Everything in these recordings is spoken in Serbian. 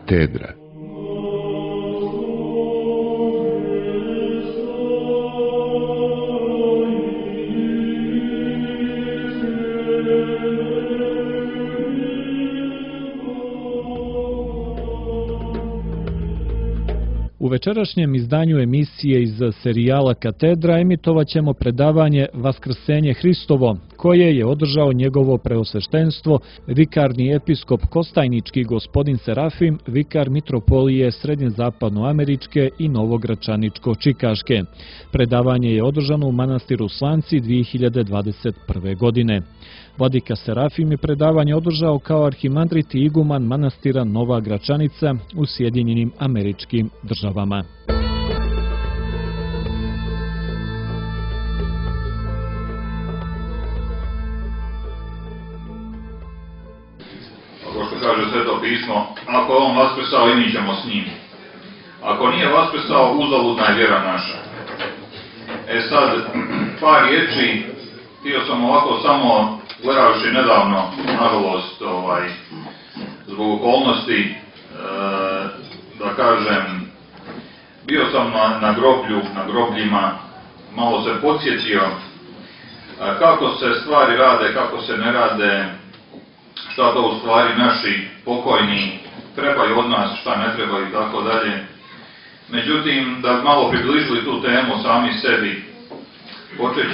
Katedra. U večerašnjem izdanju emisije iz serijala Katedra emitovat ćemo predavanje Vaskrsenje Hristovo, koje je održao njegovo preosveštenstvo, vikarni episkop Kostajnički gospodin Serafim, vikar mitropolije Srednjezapadnoameričke i Novogračaničko-Čikaške. Predavanje je održano u manastiru Slanci 2021. godine. Vladika Serafim je predavanje održao kao arhimandrit i iguman manastira Nova Gračanica u Sjedinjenim Američkim Državama. Ako što kaže Sveto pismo, ako je on vaskrsao i mi ćemo s njim. Ako nije vaskrsao, uzaludna je vjera naša. Sad, par riječi, htio sam ovako samo gledavši nedavno, nažalost, zbog okolnosti, da kažem, bio sam na grobljima, malo se podsjetio kako se stvari rade, kako se ne rade, šta to u stvari naši pokojni trebaju od nas, šta ne trebaju i tako dalje. Međutim, da malo približili tu temu sami sebi, počet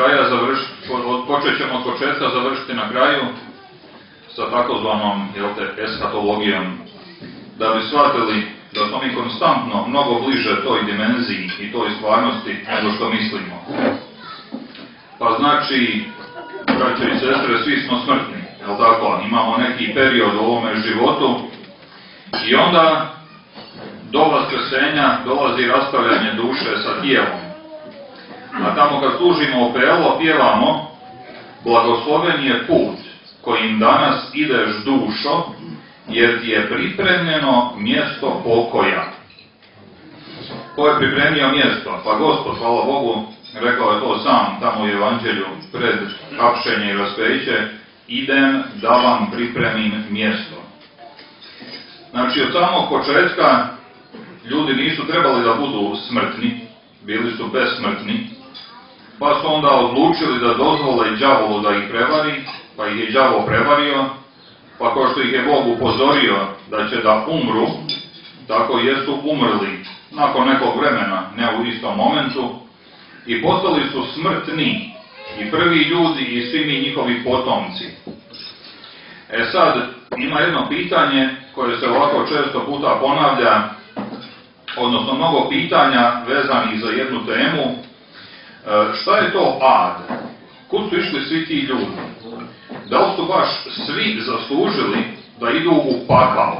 ćemo od početka završiti na kraju sa takozvanom eskatologijom, da bi shvatili da smo mi konstantno mnogo bliže toj dimenziji i toj stvarnosti nego što mislimo. Pa znači, braćo i sestre, svi smo smrtni, jel tako? Imamo neki period u ovome životu i onda do vaskrsenja dolazi raspravljanje duše sa tijelom. A tamo kad služimo opelo, pjevamo: blagosloven je put kojim danas ideš dušo, jer ti je pripremljeno mjesto pokoja. Ko je pripremio mjesto? Pa Gospod, hvala Bogu, rekao je to sam tamo u Evanđelju pred hapšenje i raspeće: idem da vam pripremim mjesto. Znači, od samog početka ljudi nisu trebali da budu smrtni, bili su besmrtni, pa su onda odlučili da dozvole đavolu da ih prevari, pa ih je đavo prevario, pa kao što ih je Bog upozorio da će da umru, tako jesu umrli nakon nekog vremena, ne u istom momentu, i postali su smrtni, i prvi ljudi i svi mi njihovi potomci. Sad, ima jedno pitanje koje se ovako često puta ponavlja, odnosno mnogo pitanja vezanih za jednu temu. Šta je to ad? Kud su išli svi ti ljudi? Da li su baš svi zaslužili da idu u pakao?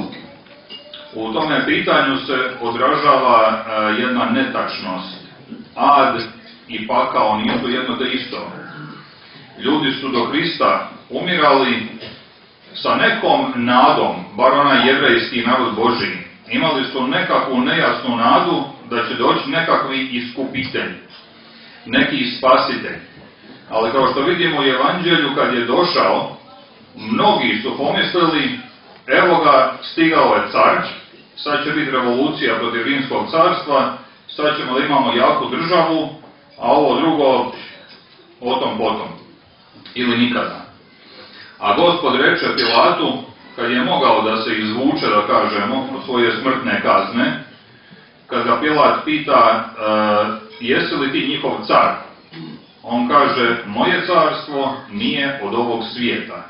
U tome pitanju se odražava jedna netačnost. Ad i pakao nisu jedno te isto. Ljudi su do Hrista umirali sa nekom nadom, bar onaj jevrejski narod Božji. Imali su nekakvu nejasnu nadu da će doći nekakvi iskupitelj, neki spasitelj. Ali kao što vidimo u Evanđelju, kad je došao, mnogi su pomislili: evo ga, stigao je car, sad će biti revolucija protiv Rimskog carstva, sad ćemo da imamo jaku državu, a ovo drugo o tom potom. Ili nikada. A Gospod reče Pilatu, kad je mogao da se izvuče, da kažemo, od svoje smrtne kazne, kad ga Pilat pita: jesi li ti njihov car? On kaže: moje carstvo nije od ovog svijeta.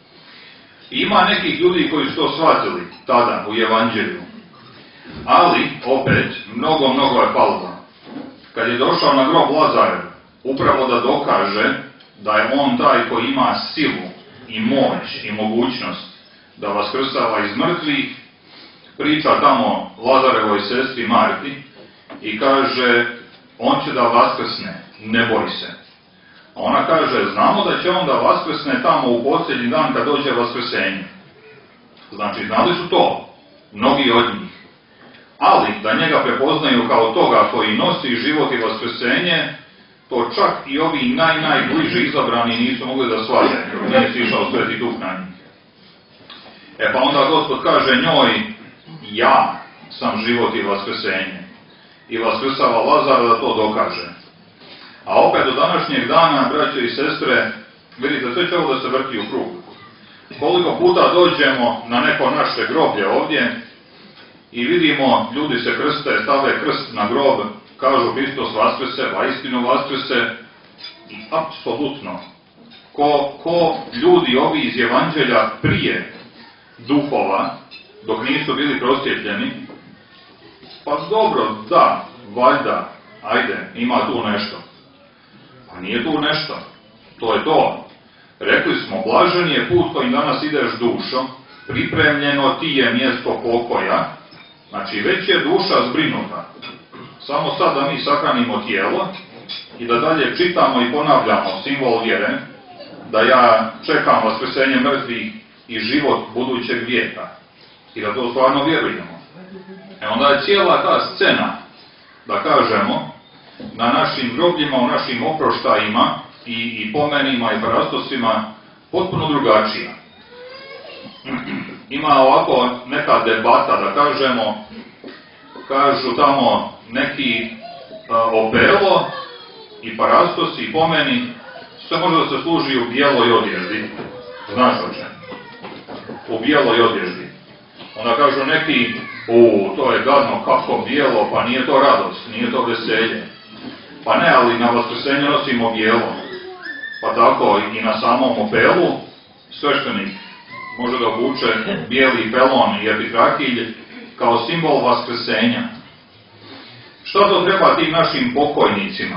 Ima nekih ljudi koji su to shvatili tada u Evanđelju, ali opet mnogo je falilo. Kad je došao na grob Lazar, upravo da dokaže da je on taj koji ima silu i moć i mogućnost da vaskrsava iz mrtvih, priča tamo Lazarevoj sestri Marti i kaže: on će da vaskrsne, ne boj se. A ona kaže: znamo da će on da vaskrsne tamo u posljednji dan kad dođe vaskrsenje. Znači, znali su to, mnogi od njih. Ali da njega prepoznaju kao toga koji nosi život i vaskrsenje, to čak i ovi najbliži izabrani nisu mogli da shvate, jer nije sišao Sveti Duh na njih. Pa onda Gospod kaže njoj: ja sam život i vaskrsenje. I vaskrsava Lazara da to dokaže. A opet do današnjeg dana, braće i sestre, vidite, sve će ovo da se vrti u krug. Koliko puta dođemo na neko naše groblje ovdje i vidimo, ljudi se krste, stave krst na grob, kažu Hristos vaskrse, istinu vaskrse, i apsolutno, ko ljudi ovi iz Evanđelja prije duhova, dok nisu bili prosvjetljeni, pa dobro, da, valjda, ajde, ima tu nešto. Pa nije tu nešto, to je to. Rekli smo, blažen je put kojim danas ideš dušo, pripremljeno ti je mjesto pokoja, znači već je duša zbrinuta. Samo sad da mi sahranimo tijelo i da dalje čitamo i ponavljamo simbol vjere, da ja čekam vaskrsenje mrtvih i život budućeg vijeka. I da to stvarno vjerujemo. Onda je cijela ta scena, da kažemo, na našim grobljima, u našim oproštajima i pomenima i parastosima potpuno drugačija. Ima ovako neka debata, da kažemo, kažu tamo neki opelo i parastos i pomeni, sve može da se služi u bijeloj odježdi. Znaš o čemu? U bijeloj odježdi. Onda kažu neki, to je gadno, kako bijelo, pa nije to radost, nije to veselje. Pa ne, ali na vaskrsenje nosimo bijelo. Pa tako i na samom opelu sveštenik može da obuče bijeli pelon i epitrakilj kao simbol vaskrsenja. Šta to treba tim našim pokojnicima?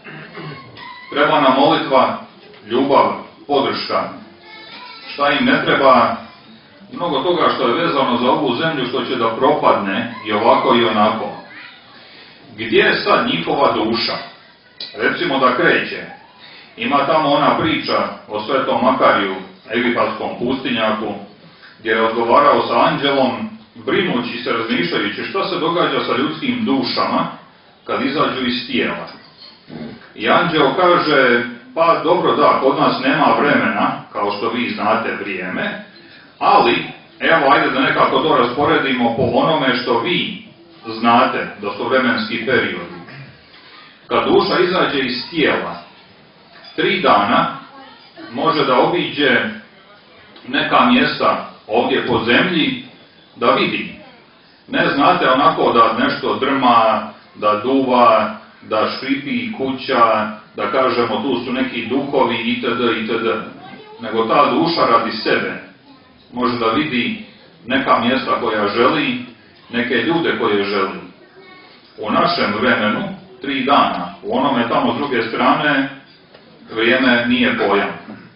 Treba nam molitva, ljubav, podrška. Šta im ne treba? Mnogo toga što je vezano za ovu zemlju, što će da propadne i ovako i onako. Gdje je sad njihova duša? Recimo da kreće. Ima tamo ona priča o Svetom Makariju, egipatskom pustinjaku, gdje je odgovarao sa anđelom, brinući se, razmišljajući šta se događa sa ljudskim dušama kad izađu iz tijela. I anđeo kaže, pa dobro da, kod nas nema vremena, kao što vi znate vrijeme, ali, evo, ajde da nekako to rasporedimo po onome što vi znate, da su vremenski periodi. Kad duša izađe iz tijela, 3 dana može da obiđe neka mjesta ovdje po zemlji da vidi. Ne znate onako da nešto drma, da duva, da škripi kuća, da kažemo tu su neki duhovi itd. itd. Nego ta duša radi sebe može da vidi neka mjesta koja želi, neke ljude koje želi. U našem vremenu 3 dana, u onome tamo s druge strane vrijeme nije pojam.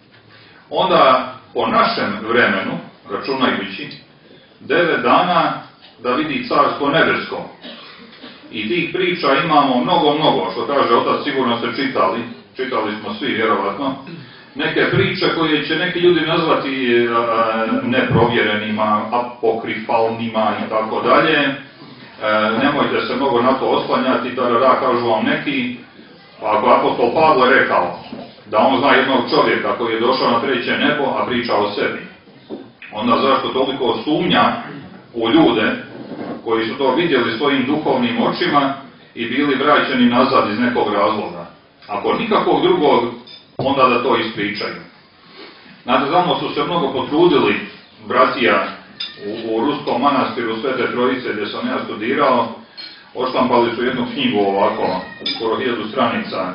Onda po našem vremenu, računajući, 9 dana da vidi Carstvo nebesko. I tih priča imamo mnogo, što kaže otac, sigurno ste čitali smo svi vjerovatno, neke priče koje će neki ljudi nazvati neprovjerenima, apokrifalnima i tako dalje. Nemojte se mnogo na to oslanjati, da kažu vam neki, ako apostol Pavle rekao da on zna jednog čovjeka koji je došao na 3. nebo, a priča o sebi. Onda zašto toliko sumnja u ljude koji su to vidjeli svojim duhovnim očima i bili vraćeni nazad iz nekog razloga? Ako nikakvog drugog, onda da to ispričaju. Znate, tamo su se mnogo potrudili bratija u Ruskom manastiru Svete Trojice, gdje sam ja studirao, odštampali su jednu knjigu ovako, skoro 1000 stranica,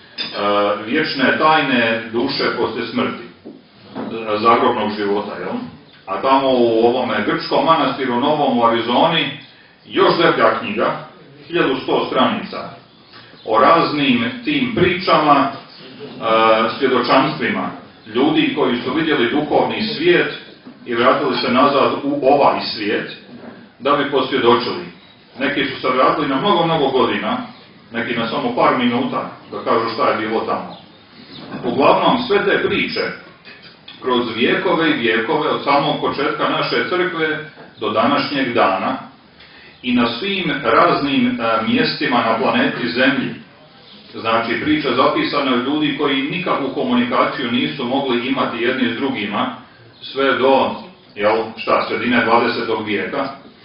Vječne tajne duše poslije smrti, zagrobnog života, jel? A tamo u ovome grčkom manastiru Novom u Arizoni, još deblja knjiga, 1100 stranica, o raznim tim pričama, svjedočanstvima, ljudi koji su vidjeli duhovni svijet i vratili se nazad u ovaj svijet, da bi posvjedočili. Neki su se vratili na mnogo godina, neki na samo par minuta, da kažu šta je bilo tamo. Uglavnom, sve te priče, kroz vijekove i vijekove, od samog početka naše crkve do današnjeg dana, i na svim raznim mjestima na planeti Zemlji, znači priče zapisane od ljudi koji nikakvu komunikaciju nisu mogli imati jedni s drugima, sve do, sredine 20. vijeka,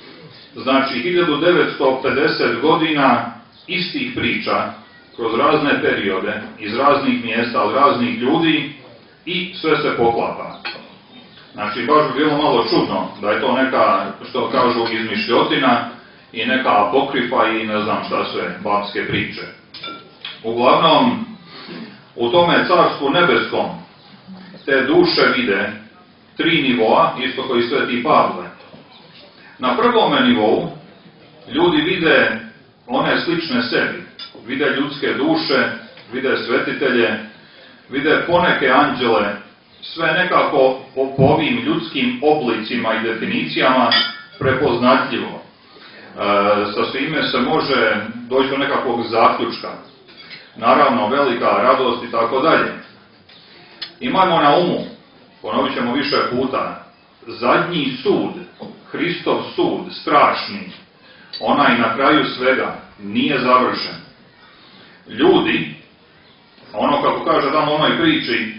Znači 1950 godina istih priča kroz razne periode, iz raznih mjesta, od raznih ljudi i sve se poklapa. Znači baš bi bilo malo čudno da je to neka, što kažu, izmišljotina i neka apokrifa i ne znam šta sve, babske priče. Uglavnom, u tome carstvu nebeskom te duše vide tri nivoa, isto koji Sveti Pavle. Na prvome nivou ljudi vide one slične sebi, vide ljudske duše, vide svetitelje, vide poneke anđele, sve nekako po ovim ljudskim oblicima i definicijama prepoznatljivo. Sa svime se može doći do nekakvog zaključka. Naravno, velika radost i tako dalje. Imajmo na umu, ponovit ćemo više puta, zadnji sud, Hristov sud, strašni, onaj na kraju svega, nije završen. Ljudi, ono kako kaže tamo onoj priči,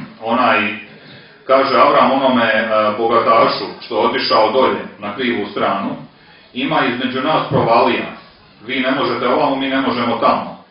kaže Avram onome bogatašu što je otišao dolje na krivu stranu, ima između nas provalija. Vi ne možete ovamo, mi ne možemo tamo.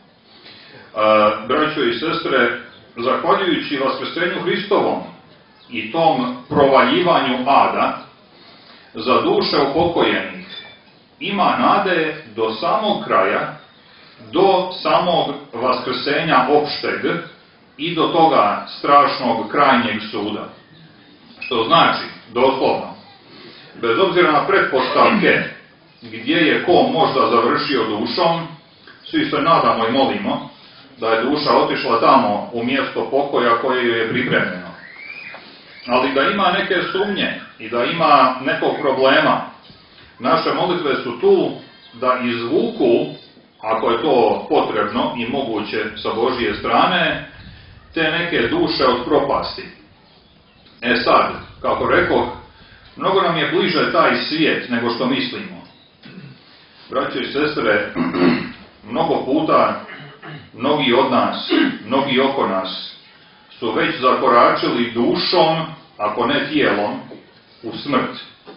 Braćo i sestre, zahvaljujući vaskrsenju Hristovom i tom provaljivanju ada, za duše upokojenih ima nade do samog kraja, do samog vaskrsenja opšteg i do toga strašnog krajnjeg suda. Što znači, doslovno, bez obzira na pretpostavke gdje je ko možda završio dušom, svi se nadamo i molimo da je duša otišla tamo u mjesto pokoja koje joj je pripremljeno. Ali da ima neke sumnje i da ima nekog problema, naše molitve su tu da izvuku, ako je to potrebno i moguće sa Božije strane, te neke duše od propasti. Sad, kako rekoh, mnogo nam je bliže taj svijet nego što mislimo. Braćo i sestre, mnogo puta, mnogi od nas, mnogi oko nas, su već zakoračili dušom, ako ne tijelom, u smrt.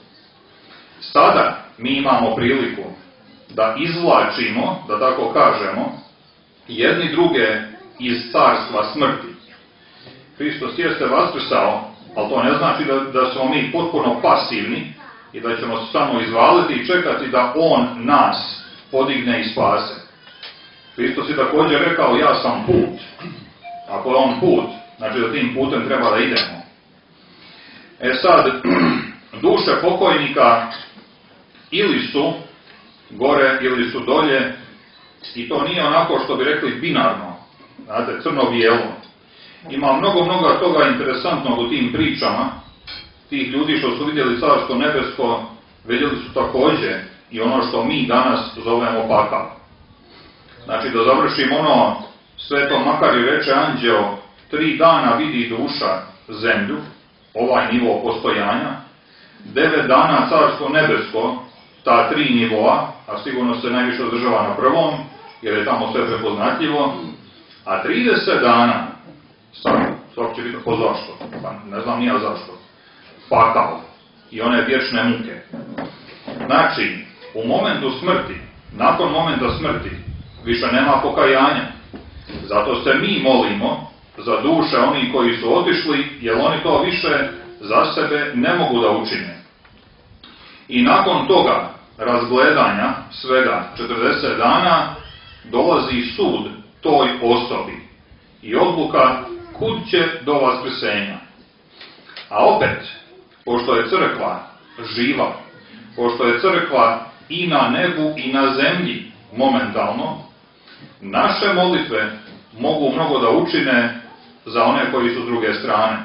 Sada mi imamo priliku da izvlačimo, da tako kažemo, jedni druge iz carstva smrti. Hristos jeste vaskrsao, ali to ne znači da smo mi potpuno pasivni i da ćemo se samo izvaliti i čekati da On nas podigne i spase. Hristos je također rekao, ja sam put. Ako je On put, znači da tim putem treba da idemo. Sad, duše pokojnika ili su gore ili su dolje, i to nije onako što bi rekli binarno, znate, crno-bijelo. Ima mnogo toga interesantnog u tim pričama. Tih ljudi što su vidjeli carstvo nebesko, vidjeli su također i ono što mi danas zovemo pakao. Znači, da završim ono, Sveto Makari reče anđeo, 3 dana vidi duša zemlju, ovaj nivo postojanja, 9 dana carstvo nebesko, ta 3 nivoa, a sigurno se najviše održava na prvom, jer je tamo sve prepoznatljivo, a 30 dana, svak će biti po zašto, pa ne znam nija zašto, pakao i one vječne muke. Znači, u momentu smrti, nakon momenta smrti, više nema pokajanja. Zato se mi molimo za duše oni koji su otišli, jer oni to više za sebe ne mogu da učine. I nakon toga razgledanja svega 40 dana dolazi sud toj osobi i odluka kud će do vaskrsenja. A opet, pošto je crkva živa, pošto je crkva i na nebu i na zemlji momentalno, naše molitve mogu mnogo da učine za one koji su s druge strane.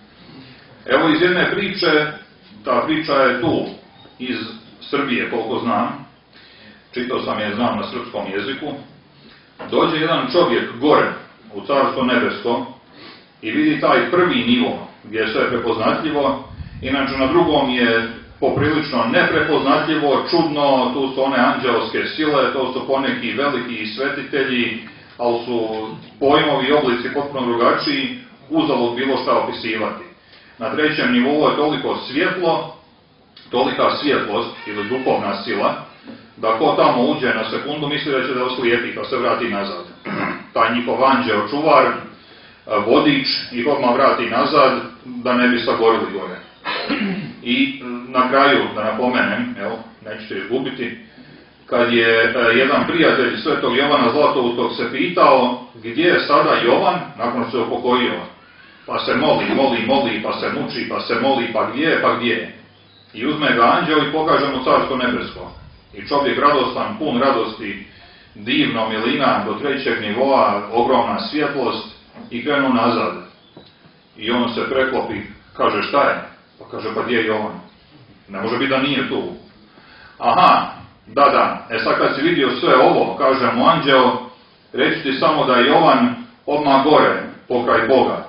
Evo iz jedne priče, ta priča je tu iz Srbije, koliko znam, čitao sam je, znam na srpskom jeziku, dođe jedan čovjek gore u carstvo nebesko i vidi taj prvi nivo gdje je sve prepoznatljivo, inače na drugom je poprilično neprepoznatljivo, čudno, tu su one anđelske sile, to su poneki veliki svetitelji, ali su pojmovi i oblici potpuno drugačiji, uzalud bilo šta opisivati. Na trećem nivou je toliko svjetlo, tolika svjetlost ili duhovna sila, da ko tamo uđe na sekundu misli da će da oslijepi pa se vrati nazad. Taj njihov anđeo čuvar, vodič ih odmah vrati nazad da ne bi sagorili gore. I na kraju, da napomenem, evo, nećete izgubiti, kad je jedan prijatelj svetog Jovana Zlatoustog se pitao gdje je sada Jovan, nakon što se upokojio, pa se moli, pa se muči, pa se moli, pa gdje je. I uzme ga anđeo i pokaže mu carstvo nebesko. I čovjek radostan, pun radosti, divno milina do 3. nivoa, ogromna svjetlost i krenu nazad. I on se preklopi, kaže šta je? Pa kaže pa gdje je Jovan? Ne može biti da nije tu. Aha, da. Sad kad si vidio sve ovo, kaže mu anđeo, reći ti samo da je Jovan odmah gore, pokraj Boga.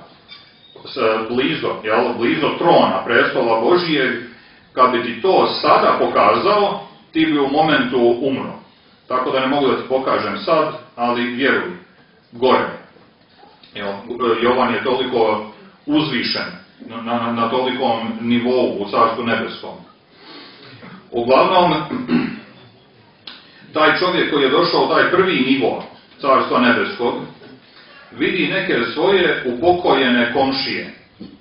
Blizo trona, prestola Božijeg, kad bi ti to sada pokazao, ti bi u momentu umro. Tako da ne mogu da ti pokažem sad, ali vjeruj, gore. Jovan je toliko uzvišen, na tolikom nivou u Carstvu nebeskom. Uglavnom, taj čovjek koji je došao u taj prvi nivo Carstva nebeskog, vidi neke svoje upokojene komšije.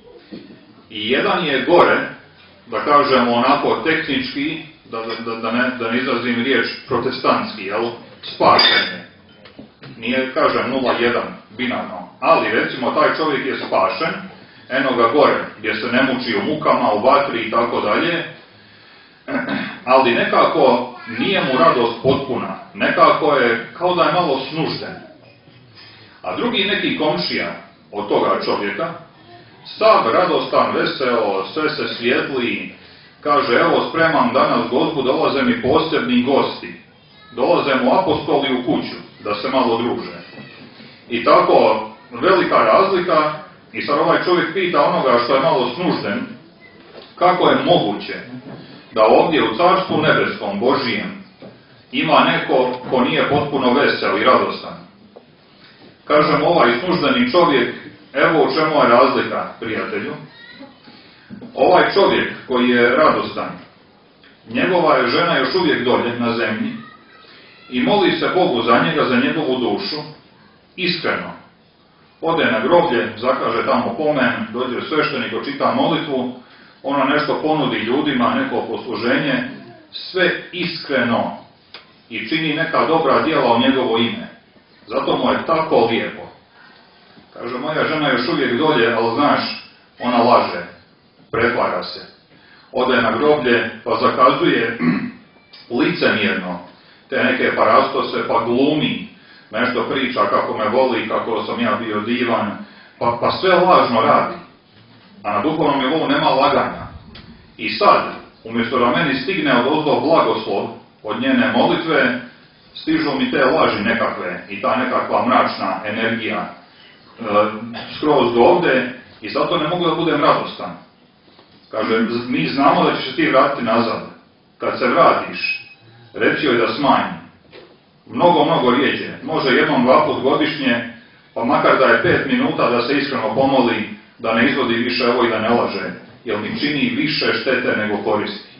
I jedan je gore, da kažemo onako tehnički, da ne izrazim riječ protestantski, spašen je. Nije, kažem, 0,1 binarno, ali recimo taj čovjek je spašen, eno ga gore, gdje se ne muči u mukama, u vatri i tako dalje, ali nekako nije mu radost potpuna, nekako je kao da je malo snužden. A drugi neki komšija od toga čovjeka, sav radostan, veseo, sve se svijetli, kaže, evo spremam danas gozbu, dolaze mi posebni gosti, dolaze mu apostoli u kuću, da se malo druže. I tako, velika razlika, i sad ovaj čovjek pita onoga što je malo snužden, kako je moguće da ovdje u Carstvu nebeskom, Božijem, ima neko ko nije potpuno vesel i radostan. Kažem, ovaj snuždeni čovjek, evo u čemu je razlika, prijatelju. Ovaj čovjek koji je radostan, njegova je žena još uvijek dolje na zemlji i moli se Bogu za njega, za njegovu dušu, iskreno. Ode na groblje, zakaže tamo pomen, dođe sveštenik, očita molitvu, ona nešto ponudi ljudima, neko posluženje, sve iskreno i čini neka dobra djela u njegovo ime. Zato mu je tako lijepo. Kaže, moja žena još uvijek dolje, ali znaš, ona laže, pretvara se. Ode na groblje, pa zakazuje licemjerno te neke parastose, pa glumi, nešto priča kako me voli, kako sam ja bio divan, pa sve lažno radi. A na duhovnom nivou nema laganja. I sad, umjesto da meni stigne odozdo blagoslov od njene molitve, stižu mi te laži nekakve i ta nekakva mračna energija skroz do ovde i zato ne mogu da budem radostan. Kaže, mi znamo da ćeš se ti vratiti nazad. Kad se vratiš, reci joj da smanji. Mnogo rijeđe. Može 1-2 put godišnje, pa makar da je 5 minuta da se iskreno pomoli, da ne izvodi više ovo i da ne laže, jer mi čini više štete nego koristi.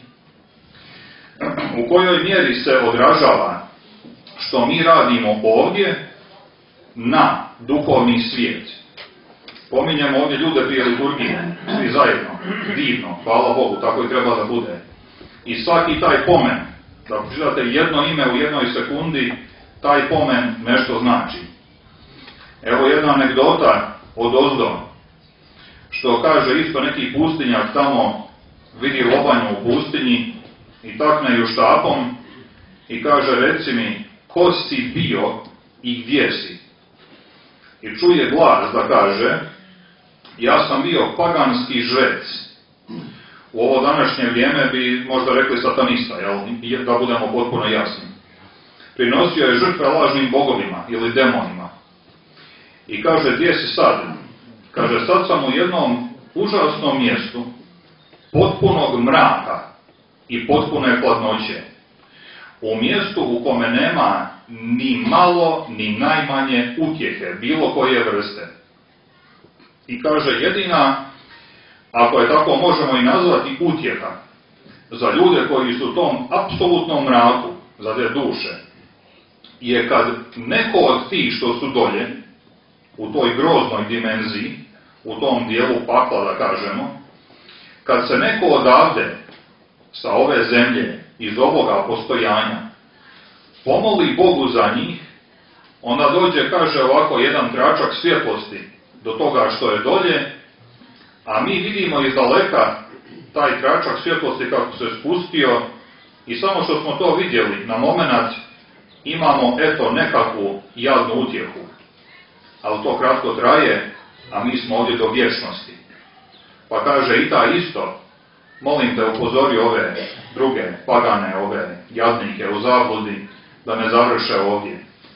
U kojoj mjeri se odražava što mi radimo ovdje na duhovni svijet. Pominjemo ovdje ljude prije liturgije, svi zajedno, divno, hvala Bogu, tako i treba da bude. I svaki taj pomen, da pročitate jedno ime u jednoj sekundi, taj pomen nešto znači. Evo jedna anegdota od ozdo, što kaže isto neki pustinjak tamo, vidi lobanju u pustinji i takne ju štapom i kaže, reci mi, ko si bio i gdje si? I čuje glas da kaže, ja sam bio paganski žrec. U ovo današnje vrijeme bi možda rekli satanista, da budemo potpuno jasni. Prinosio je žrtve lažnim bogovima ili demonima. I kaže, gdje si sad? Kaže, sad sam u jednom užasnom mjestu, potpunog mraka i potpune hladnoće. U mjestu u kome nema ni malo, ni najmanje utjehe, bilo koje vrste. I kaže, jedina, ako je tako možemo i nazvati, utjeha, za ljude koji su u tom apsolutnom mraku, za te duše, je kad neko od tih što su dolje, u toj groznoj dimenziji, u tom dijelu pakla, da kažemo, kad se neko odavde, sa ove zemlje, iz ovoga postojanja, pomoli Bogu za njih, onda dođe, kaže ovako, jedan tračak svjetlosti do toga što je dolje, a mi vidimo iz daleka taj tračak svjetlosti kako se spustio i samo što smo to vidjeli na momenat imamo eto nekakvu jadnu utjehu. Ali to kratko traje, a mi smo ovdje do vječnosti. Pa kaže i taj isto, molim te upozori ove druge pagane, ove jadnike u zabludi, da ne završe ovdje.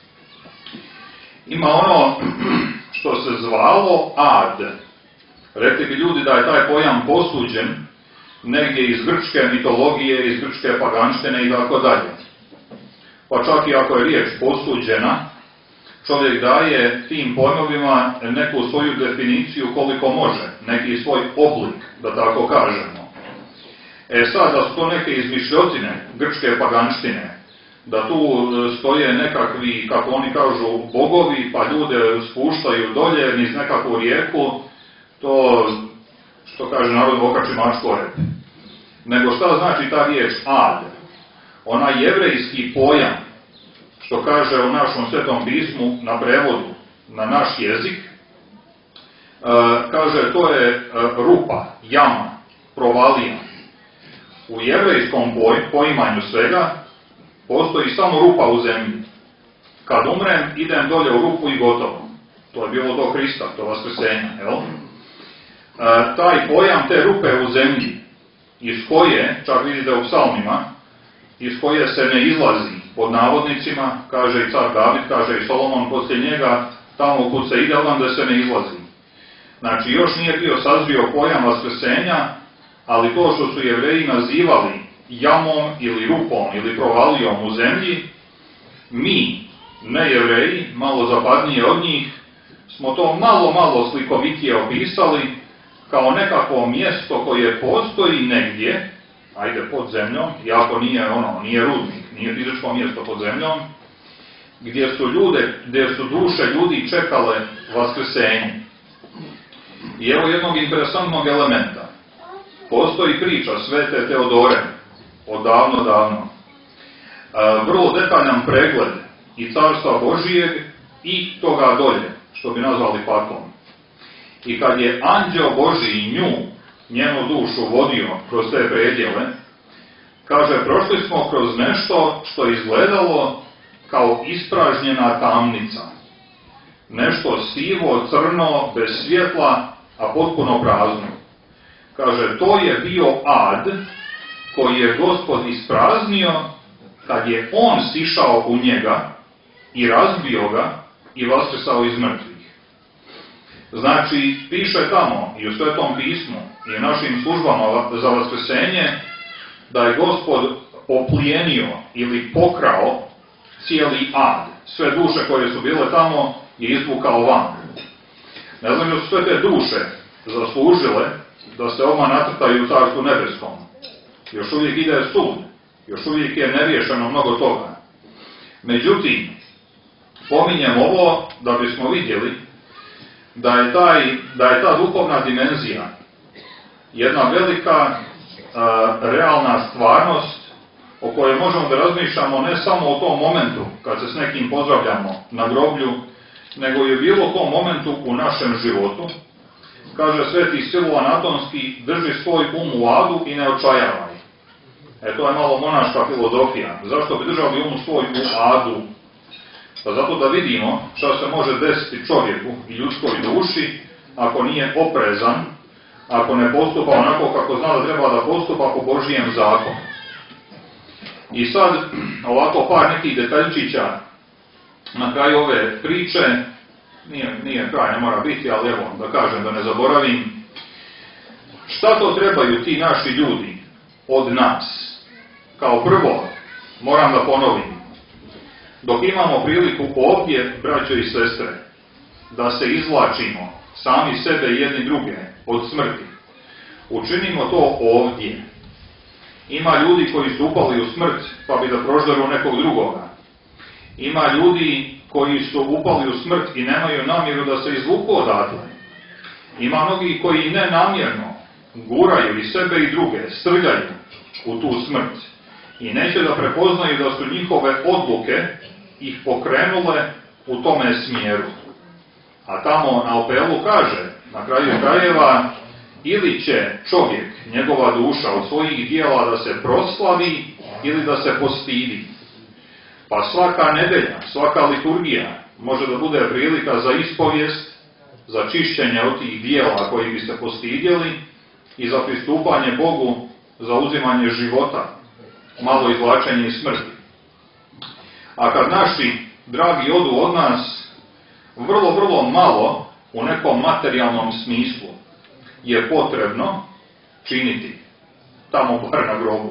Ima ono što se zvalo ad. Rekli bi ljudi da je taj pojam posuđen negdje iz grčke mitologije, iz grčke paganštine i tako dalje. Pa čak i ako je riječ posuđena, čovjek daje tim pojmovima neku svoju definiciju koliko može, neki svoj oblik, da tako kažemo. Sad, da su to neke izmišljotine grčke paganštine, da tu stoje nekakvi, kako oni kažu, bogovi, pa ljude spuštaju dolje niz nekakvu rijeku, to, što kaže narod, okači mačko rep. Nego šta znači ta riječ ad? Onaj jevrejski pojam, što kaže u našom Svetom pismu na prevodu na naš jezik, kaže to je rupa, jama, provalija. U jevrejskom poimanju svega postoji samo rupa u zemlji. Kad umrem, idem dolje u rupu i gotovo. To je bilo do Hrista, to vaskrsenja, jel? Taj pojam te rupe u zemlji, iz koje, čak vidite u psalmima, iz koje se ne izlazi, pod navodnicima, kaže i car David, kaže i Solomon poslije njega, tamo kud se ide, da se ne izlazi. Znači, još nije bio sazrio pojam vaskrsenja, ali to što su Jevreji nazivali jamom ili rupom ili provalijom u zemlji, mi, ne Jevreji, malo zapadnije od njih, smo to malo slikovitije opisali kao nekakvo mjesto koje postoji negdje, ajde pod zemljom, iako nije rudnik, nije fizičko mjesto pod zemljom, gdje su duše ljudi čekale vaskrsenje. I evo jednog interesantnog elementa. Postoji priča Svete Teodore, odavno, vrlo detaljan pregled i carstva Božijeg i toga dolje, što bi nazvali paklom. I kad je anđeo Božiji njenu dušu vodio kroz te predjele, kaže, prošli smo kroz nešto što je izgledalo kao ispražnjena tamnica. Nešto sivo, crno, bez svjetla, a potpuno prazno. Kaže, to je bio ad koji je Gospod ispraznio kad je on sišao u njega i razbio ga i vaskrsao iz mrtvih. Znači, piše tamo i u Svetom pismu i u našim službama za vaskrsenje da je Gospod oplijenio ili pokrao cijeli ad. Sve duše koje su bile tamo je izvukao van. Ne znam da su sve te duše zaslužile da se oma natrtaju u Carstvu nebeskom. Još uvijek ide sud, još uvijek je neriješeno mnogo toga. Međutim, pominjem ovo da bismo vidjeli da je ta duhovna dimenzija jedna velika realna stvarnost o kojoj možemo da razmišljamo ne samo u tom momentu kad se s nekim pozdravljamo na groblju, nego i u bilo tom momentu u našem životu. Kaže Sveti Siluan Atonski, drži svoj u adu i ne očajavaj. To je malo monaška filozofija. Zašto bi držali svoj u adu? Pa zato da vidimo što se može desiti čovjeku i ljudskoj duši ako nije oprezan, ako ne postupa onako kako zna da treba da postupa po Božijem zakonu. I sad, ovako par nekih detaljčića na kraju ove priče, nije kraj, ne mora biti, ali evo, da kažem, da ne zaboravim. Šta to trebaju ti naši ljudi od nas? Kao prvo, moram da ponovim, dok imamo priliku ovdje, braćo i sestre, da se izvlačimo sami sebe i jedni druge od smrti, učinimo to ovdje. Ima ljudi koji su upali u smrt pa bi da prožderu nekog drugoga. Ima ljudi koji su upali u smrt i nemaju namjeru da se izvuku odatle. Ima mnogi koji nenamjerno guraju i sebe i druge, srljaju u tu smrt i neće da prepoznaju da su njihove odluke ih pokrenule u tome smjeru. A tamo na apelu kaže, na kraju krajeva, ili će čovjek, njegova duša, od svojih dijela da se proslavi ili da se postidi. Pa svaka nedelja, svaka liturgija može da bude prilika za ispovijest, za čišćenje od tih dijela koji bi se postidjeli i za pristupanje Bogu, za uzimanje života, malo izvlačenje iz smrti. A kad naši dragi odu od nas, vrlo malo u nekom materijalnom smislu je potrebno činiti, tamo bar na grobu.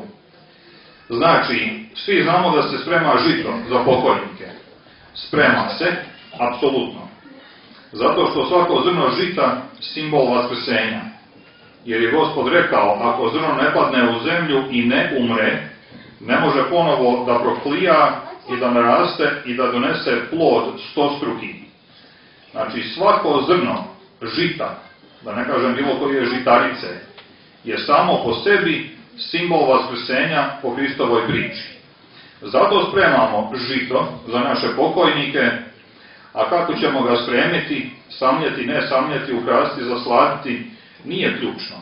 Znači, svi znamo da se sprema žito za pokojnike. Sprema se, apsolutno. Zato što svako zrno žita simbol vaskrsenja. Jer je Gospod rekao, ako zrno ne padne u zemlju i ne umre, ne može ponovo da proklija i da naraste i da donese plod stostruki. Znači, svako zrno žita, da ne kažem bilo koje žitarice, je samo po sebi simbol vaskrsenja po Hristovoj priči. Zato spremamo žito za naše pokojnike, a kako ćemo ga spremiti, samljeti, ne samljeti, ukrasti, zasladiti, nije ključno.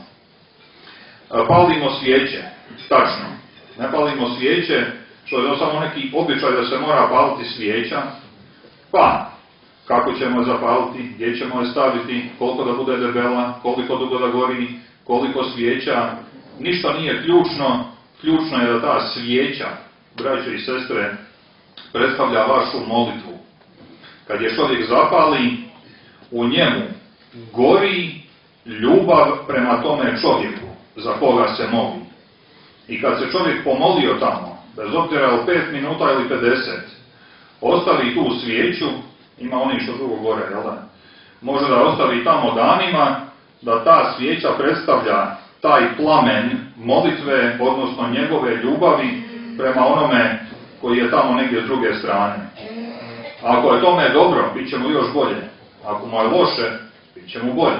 Palimo svijeće, tačno. Ne palimo svijeće, što je samo neki običaj da se mora paliti svijeća, pa kako ćemo je zapaliti, gdje ćemo je staviti, koliko da bude debela, koliko dugo da gori, koliko svijeća, ništa nije ključno, ključno je da ta svijeća, braće i sestre, predstavlja vašu molitvu. Kad je čovjek zapali, u njemu gori ljubav prema tome čovjeku za koga se moli. I kad se čovjek pomolio tamo, bez obzira u 5 minuta ili 50, ostavi tu svijeću, ima oni što drugo gore, jel da? Može da ostavi tamo danima, da ta svijeća predstavlja taj plamen molitve, odnosno njegove ljubavi prema onome koji je tamo negdje s druge strane. Ako je tome dobro, bit će mu još bolje. Ako mu je loše, bit će mu bolje.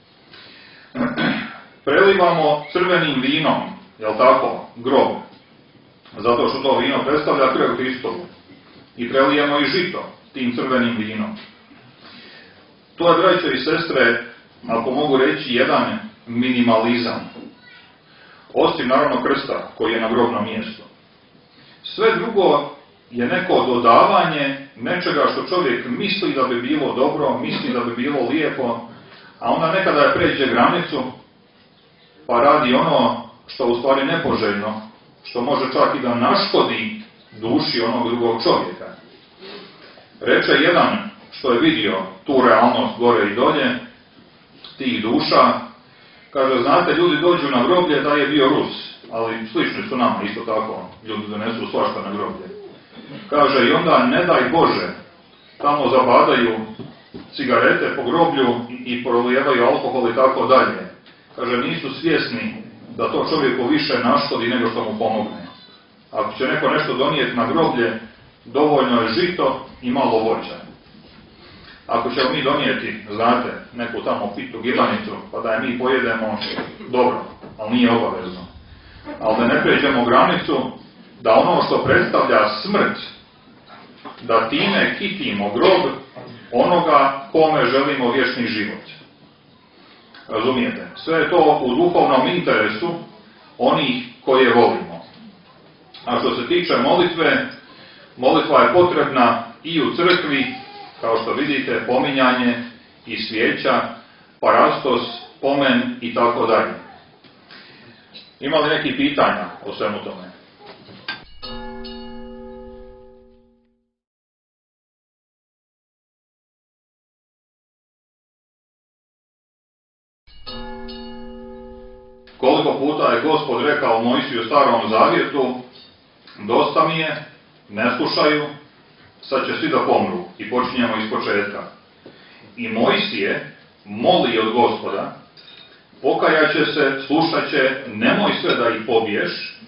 Prelivamo crvenim vinom, jel tako, grob, zato što to vino predstavlja krv Hristovu. I prelijemo i žito tim crvenim vinom. To je, braćo i sestre, ako mogu reći, jedan minimalizam. Osim naravno krsta koji je na grobnom mjestu. Sve drugo je neko dodavanje nečega što čovjek misli da bi bilo dobro, misli da bi bilo lijepo, a onda nekada je pređe granicu pa radi ono što u stvari nepoželjno, što može čak i da naškodi duši onog drugog čovjeka. Reče jedan što je vidio tu realnost gore i dolje, tih duša, kaže, znate, ljudi dođu na groblje da je bio Rus, ali slični su nama, isto tako, ljudi donesu svašta na groblje. Kaže, i onda, ne daj Bože, tamo zabadaju cigarete po groblju i prolijevaju alkohol i tako dalje. Kaže, nisu svjesni da to čovjeku više naškodi nego što mu pomogne. Ako će neko nešto donijeti na groblje, dovoljno je žito i malo voća. Ako ćemo mi donijeti, znate, neku tamo pitu gibanicu, pa da je mi pojedemo, dobro, ali nije obavezno. Ali da ne pređemo granicu, da ono što predstavlja smrt, da time kitimo grob onoga kome želimo vječni život. Razumijete? Sve je to u duhovnom interesu onih koje volimo. A što se tiče molitve, molitva je potrebna i u crkvi, kao što vidite, pominjanje i svijeća, parastos, pomen i tako dalje. Ima li neki pitanja o svemu tome? Koliko puta je Gospod rekao Mojsiju u Starom Zavjetu, dosta mi je, ne slušaju, sad će svi da pomru. I počinjemo iz početka. I Mojsije moli od Gospoda, pokajaće se, slušat će, nemoj sve da ih pobiješ,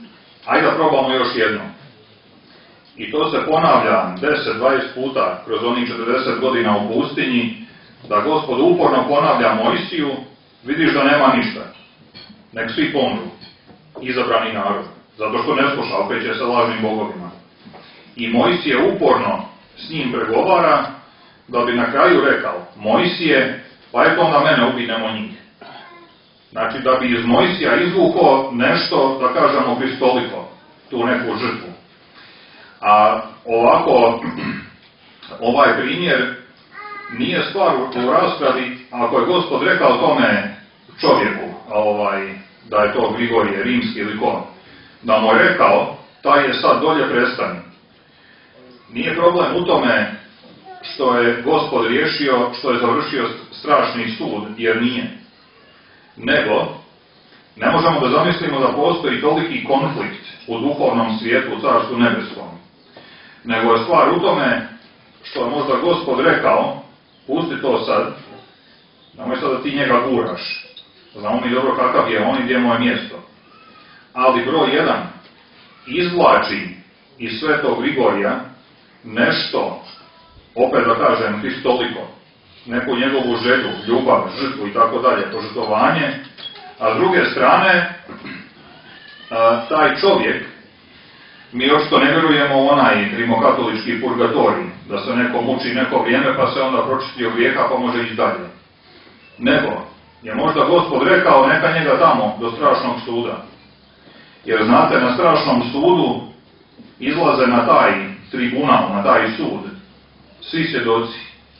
Ajde da probamo još jedno. I to se ponavlja 10-20 puta kroz onih 40 godina u pustinji, da Gospod uporno ponavlja Mojsiju, vidiš da nema ništa. Nek svi pomru, izabrani narod, zato što ne sluša, opet će sa lažnim bogovima. I Mojsije uporno s njim pregovara, da bi na kraju rekao, Mojsije, pa eto onda mene ubi, nemo njih. Znači da bi iz Mojsija izvukao nešto, da kažemo, kristoliko, tu neku žrtvu. A ovako, ovaj primjer nije stvar u raspravi, ako je Gospod rekao tome čovjeku, da je to Grigorije, rimski ili ko, da mu je rekao, taj je sad dolje prestani. Nije problem u tome što je Gospod riješio, što je završio strašni sud, jer nije. Nego, ne možemo da zamislimo da postoji toliki konflikt u duhovnom svijetu, u carstvu nebeskom. Nego je stvar u tome što je možda Gospod rekao, pusti to sad, nemoj sad da ti njega guraš. Znamo mi dobro kakav je on i gdje mu je mjesto. Ali broj 1 izvlači iz svetog Grigorija nešto, opet da kažem, kristoliko, neku njegovu želju, ljubav, žrtvu i tako dalje, požrtvovanje, a s druge strane, taj čovjek, mi još to ne vjerujemo u onaj rimokatolički purgatorij, da se neko muči neko vrijeme pa se onda pročisti od grijeha pa može ići dalje. Nego je možda Gospod rekao neka njega tamo do strašnog suda. Jer znate, na strašnom sudu izlaze na taj tribunal, na taj sud, svi svjedoci.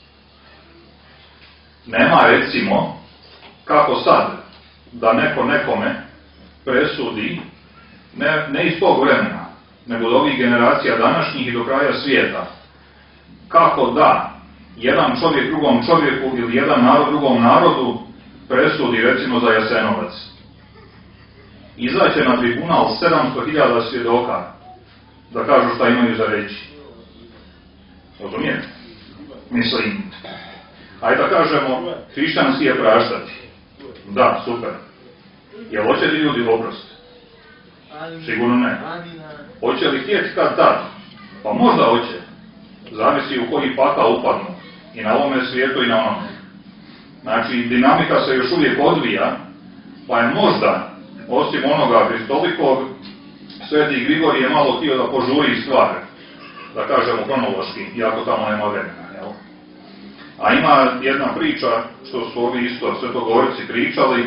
Nema, recimo, kako sad da neko nekome presudi, ne iz tog vremena, nego od ovih generacija današnjih i do kraja svijeta. Kako da jedan čovjek drugom čovjeku ili jedan narod drugom narodu presudi, recimo, za Jasenovac. Izaće na tribunal 700.000 svjedoka da kažu šta imaju za reći. Razumijete? Mislim, ajde da kažemo, hrišćanski je praštati. Da, super. Jel hoće li ljudi oprost? Sigurno ne. Hoće li htjeti kad tad? Pa možda hoće. Zavisi u koji pakao upadnu. I na ovome svijetu i na onome. Znači, dinamika se još uvijek odvija, pa je možda, osim onoga kristolikog, sveti Grigorij je malo htio da požuri stvari, da kažemo kronološki, iako tamo nema vremena. Jel? A ima jedna priča, što su ovi isto svetogorci pričali,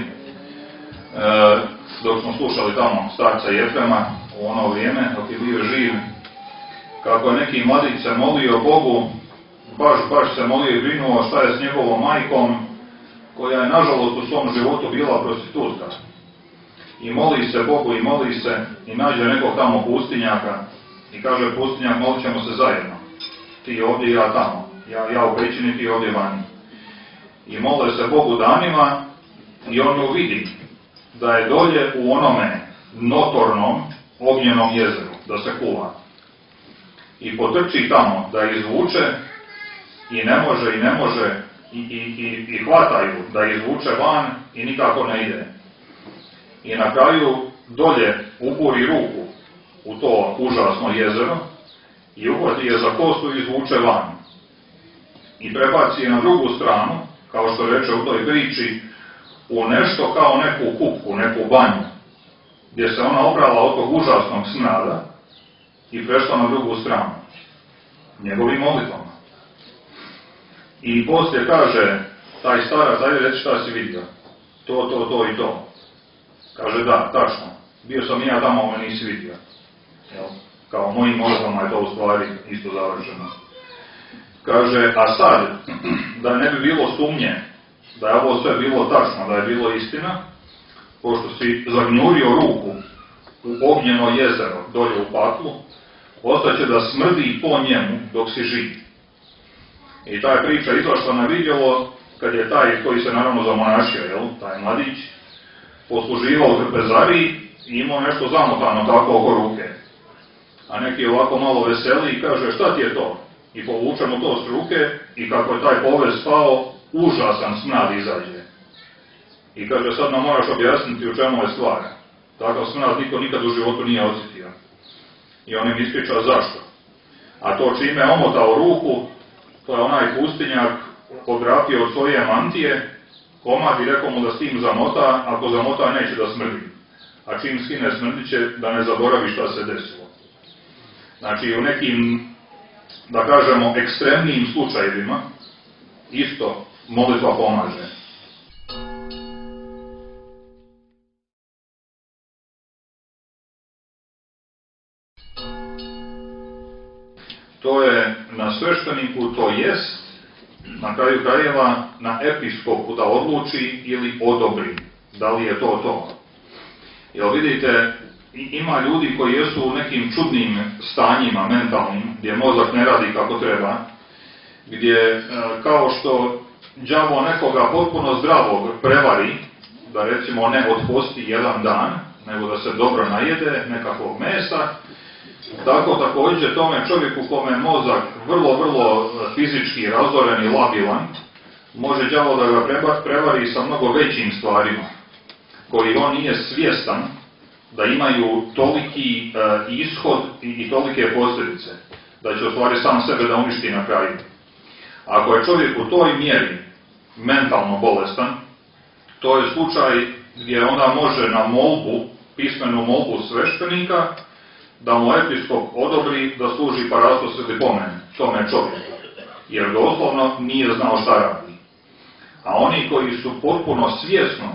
dok smo slušali tamo starca Jefrema u ono vrijeme, dok je bio živ, kako je neki mladić se molio Bogu, baš se molio i brinuo šta je s njegovom majkom, koja je nažalost u svom životu bila prostitutka. I moli se Bogu i moli se i nađe nekog tamo pustinjaka i kaže pustinjak, molit ćemo se zajedno. Ti ovdje i ja tamo. Ja u pećini, ti ovdje vani. I mole se Bogu danima i on ju vidi da je dolje u onome notornom ognjenom jezeru, da se kuva. I potrči tamo da izvuče i ne može i hvataju da izvuče van i nikako ne ide. I na kraju dolje upuri ruku u to užasno jezero i uhvati je za kostu i izvuče van. I prebaci je na drugu stranu, kao što reče u toj priči, u nešto kao neku kupku, neku banju, gdje se ona obrala od tog užasnog smrada i prešla na drugu stranu, njegovim molitvama. I poslije kaže, taj starac, ajde reći šta si vidio, to i to. Kaže, da, tačno, bio sam i ja tamo, me nisi vidio. Jel? Kao mojim molitvama je to u stvari isto završeno. Kaže, a sad, da ne bi bilo sumnje, da je ovo sve bilo tačno, da je bilo istina, pošto si zagnjurio ruku u ognjeno jezero dolje u paklu, ostaće da smrdi po njemu dok si živ. I ta je priča izašla na vidjelo kad je taj koji se naravno zamonašio, taj mladić, posluživao u trpezariji i imao nešto zamotano tako oko ruke. A neki je ovako malo veseli i kaže, šta ti je to? I povuče mu to s ruke i kako je taj povez spao, užasan smrad izađe. I kaže, sad nam moraš objasniti u čemu je stvar. Takav smrad niko nikad u životu nije osjetio. I on im ispriča zašto. A to čime je omotao ruku, to je onaj pustinjak odvratio od svoje mantije, komad i rekao mu da s tim zamota, ako zamota neće da smrdi. A čim skine smrdit će da ne zaboravi šta se desilo. Znači u nekim, da kažemo, ekstremnijim slučajevima isto molitva pomaže. To je na svešteniku, to jest na kraju krajeva na episkopu da odluči ili odobri da li je to to. Jer vidite, ima ljudi koji jesu u nekim čudnim stanjima mentalnim, gdje mozak ne radi kako treba, gdje kao što đavo nekoga potpuno zdravog prevari, da recimo ne otposti jedan dan, nego da se dobro najede nekakvog mesa, tako također tome čovjeku kome je mozak vrlo fizički razoren i labilan, može đavo da ga prevari sa mnogo većim stvarima, koji on nije svjestan da imaju toliki ishod i tolike posljedice, da će u stvari sam sebe da uništi na kraju. Ako je čovjek u toj mjeri mentalno bolestan, to je slučaj gdje onda može na molbu, pismenu molbu sveštenika, da mu episkop odobri da služi parastos ili pomen tome čovjeku, jer doslovno nije znao šta radi. A oni koji su potpuno svjesno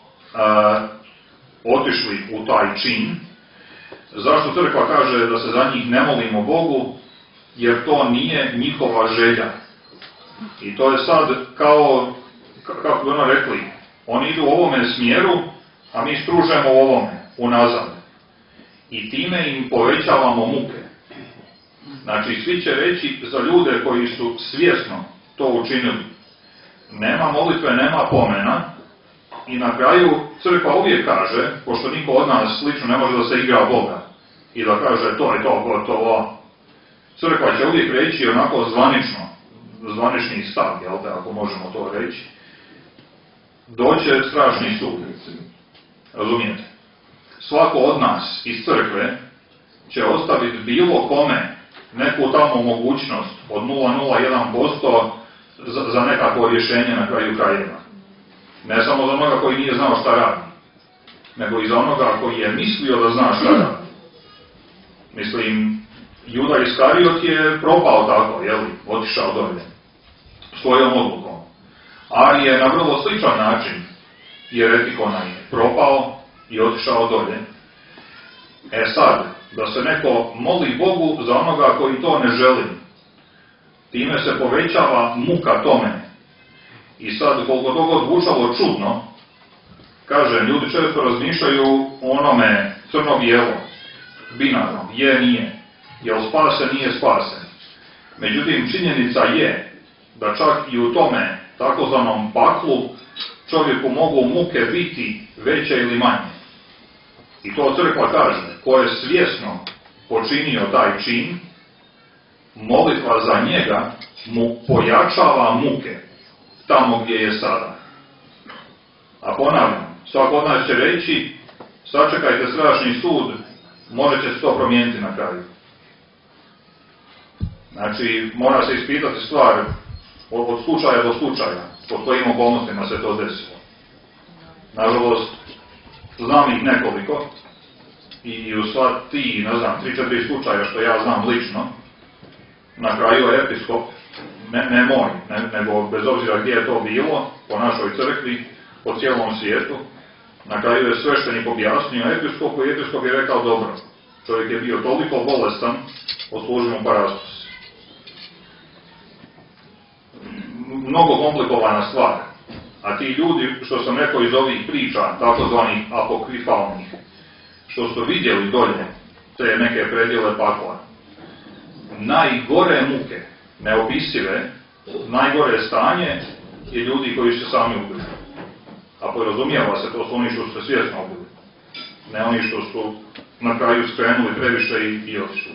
otišli u taj čin, zašto crkva kaže da se za njih ne molimo Bogu, jer to nije njihova želja. I to je sad kao, kako bi ono rekli, oni idu u ovome smjeru, a mi stružemo u ovome, unazad. I time im povećavamo muke. Znači, svi će reći za ljude koji su svjesno to učinili, nema molitve, nema pomena, i na kraju crkva uvijek kaže, pošto niko od nas slično ne može da se igra Boga i da kaže to je to, gotovo. Crkva će uvijek reći onako zvanični stav, jel te, ako možemo to reći. Doće strašni sud. Razumijete? Svako od nas iz crkve će ostaviti bilo kome neku tamo mogućnost od 0,01% za nekakvo rješenje na kraju krajeva. Ne samo za onoga koji nije znao šta radi, nego i za onoga koji je mislio da zna šta radi. Mislim, Juda Iskariot je propao tako, otišao dolje, svojom odlukom. Ali je na vrlo sličan način, jer etikona je propao i otišao dolje. E sad, da se neko moli Bogu za onoga koji to ne želi, time se povećava muka tome. I sad, koliko to god zvučalo čudno, kažem, ljudi često razmišljaju o onome crno-bijelo, binarno, je, nije, jel spasen, nije spasen. Međutim, činjenica je da čak i u tome takozvanom paklu čovjeku mogu muke biti veće ili manje. I to crkva kaže, ko je svjesno počinio taj čin, molitva za njega mu pojačava muke tamo gdje je sada. A ponavljam, svako od nas će reći, sačekajte strašni sud, možda će se to promijeniti na kraju. Znači, mora se ispitati stvar od slučaja do slučaja, pod kojim okolnostima se to desilo. Nažalost, znam ih nekoliko i u sva ti, 3-4 slučaja što ja znam lično, na kraju je episkop, ne moj, nego bez obzira gdje je to bilo, po našoj crkvi, po cijelom svijetu, na kraju je sveštenik objasnio episkopu i episkop je rekao dobro, čovjek je bio toliko bolestan, odslužimo parastos. Mnogo komplikovana stvar, a ti ljudi, što sam rekao iz ovih priča, takozvanih apokrifalnih, što su vidjeli dolje te neke predjele pakla, najgore muke, neopisive, najgore stanje je ljudi koji su se sami ubili. A porazumijeva se, to su oni što su se svjesno ubili. Ne oni što su na kraju skrenuli previše i otišli.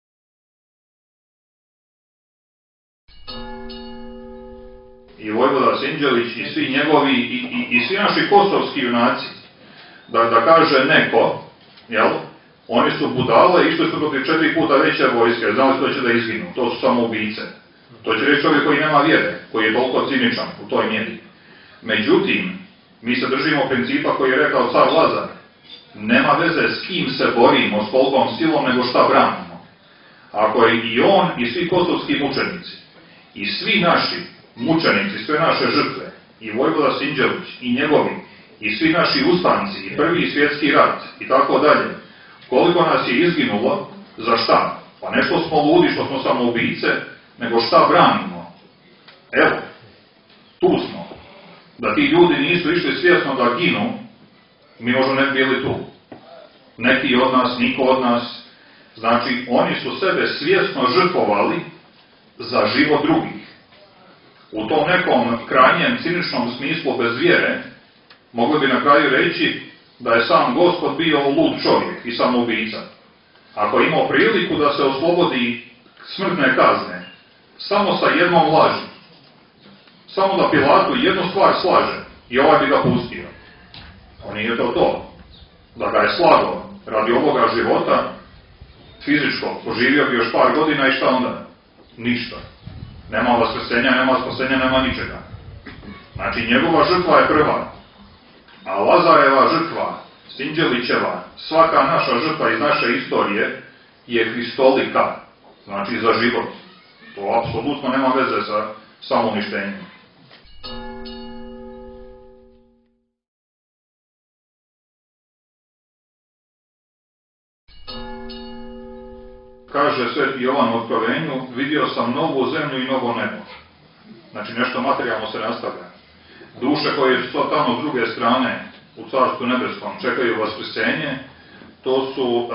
I Vojvoda Vojvoda Sinđelić i svi njegovi i svi naši kosovski junaci, da kaže neko, jel, oni su budale, išli su protiv 4 puta veće vojske, znali su da će da izginu, to su samo ubice. To će reći čovjek koji nema vjere, koji je toliko ciničan u toj mjeri. Međutim, mi se držimo principa koji je rekao car Lazar, nema veze s kim se borimo, s kolikom silom, nego šta branimo. Ako je i on i svi kosovski mučenici, i svi naši mučenici, sve naše žrtve, i Vojvoda Sinđelić, i njegovi, i svi naši ustanci, i prvi svjetski rat, i tako dalje, koliko nas je izginulo, za šta? Pa nešto smo ludi što smo samo ubice, nego šta branimo? Evo, tu smo. Da ti ljudi nisu išli svjesno da ginu, mi možda ne bi bili tu. Neki od nas, niko od nas. Znači, oni su sebe svjesno žrtvovali za život drugih. U tom nekom krajnjem ciničnom smislu bez vjere, mogli bi na kraju reći da je sam Gospod bio lud čovjek i samoubica. Ako je imao priliku da se oslobodi smrtne kazne, samo sa jednom laži, samo da Pilatu jednu stvar slaže i ovaj bi ga pustio. On nije to. Da ga je slagao radi ovoga života, fizičko, poživio bi još par godina i šta onda? Ništa. Nema vaskrsenja, nema spasenja, nema ničega. Znači njegova žrtva je prva. A Lazareva žrtva, Sinđelićeva, svaka naša žrtva iz naše istorije je hristolika, znači za život. To apsolutno nema veze sa samouništenjem. Kaže Sveti Jovan u Otkrovenju, vidio sam novu zemlju i novo nebo. Znači nešto materijalno se nastavlja. Duše koje su tamo s druge strane u Carstvu nebeskom čekaju vaskrsenje, to su,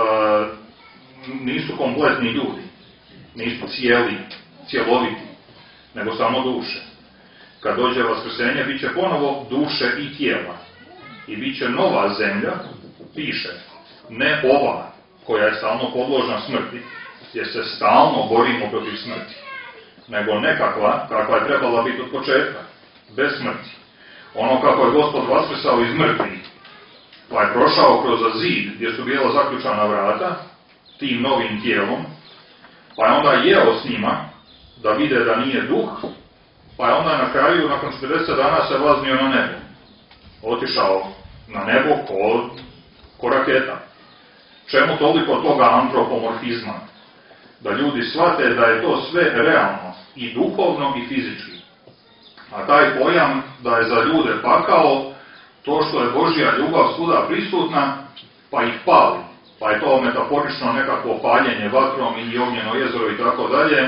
nisu kompletni ljudi, nisu cjeloviti, nego samo duše. Kad dođe vaskrsenje, bit će ponovo duše i tijela. I bit će nova zemlja, piše, ne ova koja je stalno podložna smrti, jer se stalno borimo protiv smrti, nego nekakva, kakva je trebala biti od početka, bez smrti. Ono kako je Gospod vaskrsao iz mrtvih, pa je prošao kroz zid gdje su bila zaključana vrata, tim novim tijelom, pa je onda jeo s njima, da vide da nije duh, pa je onda na kraju, nakon 40 dana se vaznio na nebo. Otišao na nebo ko raketa. Čemu toliko toga antropomorfizma? Da ljudi shvate da je to sve realno, i duhovno i fizički. A taj pojam da je za ljude pakao to što je Božja ljubav svuda prisutna, pa ih pali. Pa je to metaforično nekakvo paljenje vatrom i ognjeno jezero i tako dalje.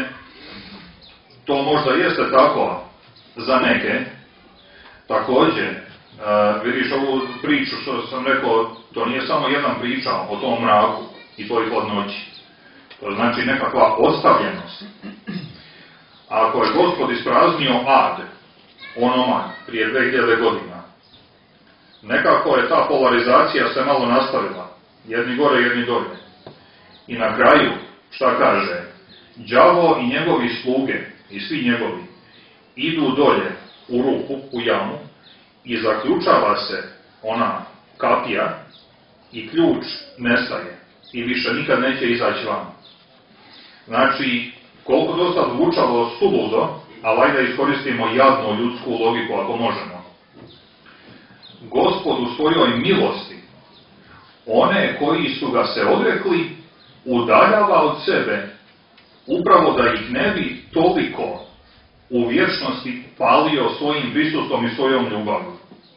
To možda jeste tako za neke. Također, vidiš ovu priču što sam rekao, to nije samo jedan priča o tom mraku i toj hladnoći. To znači nekakva ostavljenost. Ako je Gospod ispraznio Ad, onoman, prije 2000 godina, nekako je ta polarizacija se malo nastavila. Jedni gore, jedni dolje. I na kraju, šta kaže? Đavo i njegovi sluge, i svi njegovi, idu dolje u rupu, u jamu, i zaključava se ona kapija i ključ nestaje i više nikad neće izaći van. Znači, koliko to sad zvučalo suludo, ali ajde iskoristimo jadnu ljudsku logiku ako možemo. Gospod u svojoj milosti one koji su ga se odrekli udaljava od sebe upravo da ih ne bi toliko u vječnosti palio svojim prisustvom i svojom ljubavlju.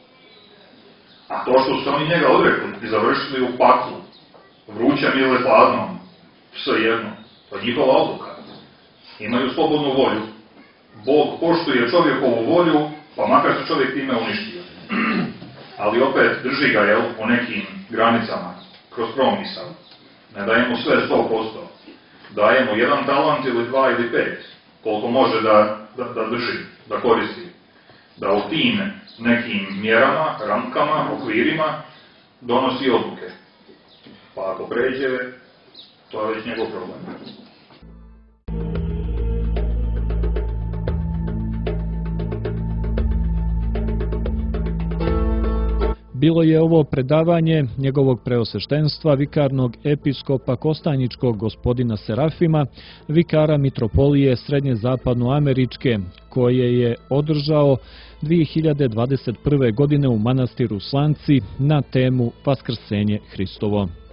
A to što su oni njega odrekli i završili u paklu, vrućem ili hladnom, svejedno, to je njihova odluka. Imaju slobodnu volju. Bog poštuje čovjekovu volju, pa makar se čovjek time uništio. Ali opet drži ga, jel, u nekim granicama, kroz promisao. Ne dajemo sve 100%. Dajemo 1 talant ili 2 ili 5, koliko može da drži, da koristi. Da u tim nekim mjerama, ramkama, okvirima donosi odluke. Pa ako pređe, to je već njegov problem. Bilo je ovo predavanje njegovog preosveštenstva vikarnog episkopa Kostanjičkog gospodina Serafima, vikara mitropolije Srednje-zapadnoameričke, koje je održao 2021. godine u manastiru Slanci na temu Vaskrsenje Hristovo.